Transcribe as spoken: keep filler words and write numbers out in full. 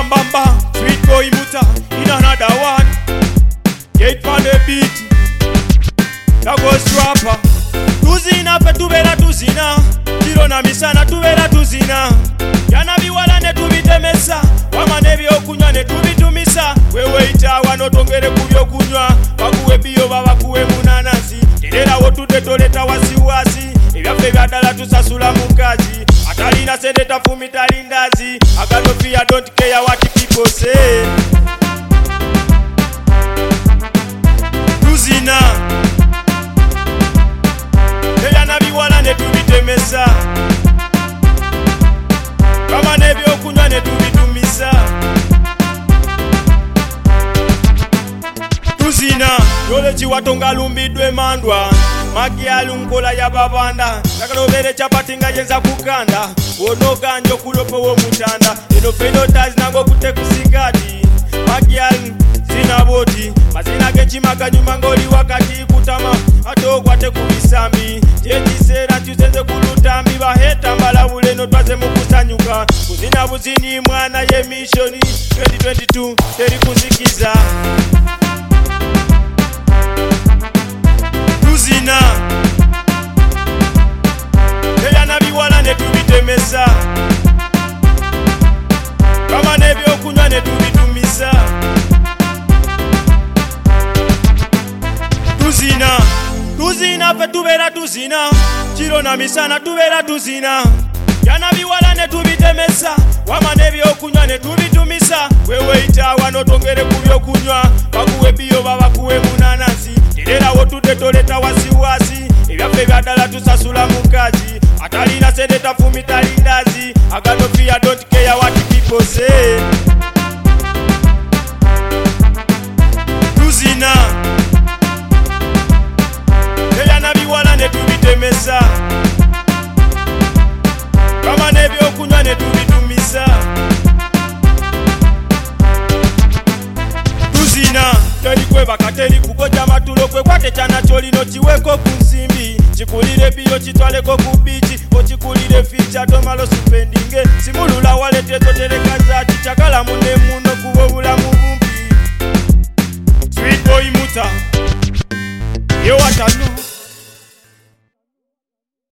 bam bam bam, sweet boy muta in another one. Get on the beat, that goes rapper. Tuzina pe tubera tuzina, kiro na misana tubera tuzina. Yana biwala ne tubitemesa, wama ne byokunywa ne tubitumisa. Wewe itawa notongere ku byokunywa, bakuwe biyo babakuwe munanasi. Terera wotude toleta wasiwasi, ebyaffe byadala tusasula mukazi. Atalina sente tafumita lindazi, I got no fear, don't care what people say. Tuzina eyana biwala ne tubitemesa, kama ne byokunywa ne tubitumisa. Tuzina yole chiwatonga lumbidwe mandwa, magialu nkola ya babanda. Nakalobere chapati nga yenza kukanda, wonoga njo kulopo wo mutanda. Eno feno tazi nango kute kusikati, magialu zina boti mazina genchima kanyuma ngoli wakati kutama atokwate kubisambi. Jekisera tuzenze kulutambi baheta mbalabule no twaze mukusanyuka. Kuzina buzini mwana ye mishoni twenty twenty-two teri kuzikiza. Tuzina eyana biwala ne tubitemesa, kama ne byokunywa ne tubitumisa. Tuzina tuzina fe tubera tuzina, kiro na misana tubera tuzina. Yana biwala ne tubitemesa, wama ne byokunywa ne tubitumisa. Wewe itawa notongere ku byokunywa, bakuwe biyo babakuwe munanasi. Terera wotude toleta wasiwasi, ebyaffe byadala tusasula mukazi. Atalina sente tafumita lindazi, I got no fear, don't care what people say. Tuzina eyana biwala ne tubitemesa, kama ne byokunywa ne tubitumisa. Tuzina teri kwebaka teri kugoja matulo kwe kwate chana cholino chiweko kunsimbi. Chikulire biyo chitwaleko kubichi, ochikulire ficha tomalo supendinge. Simulula walete zotereka zati chakala mune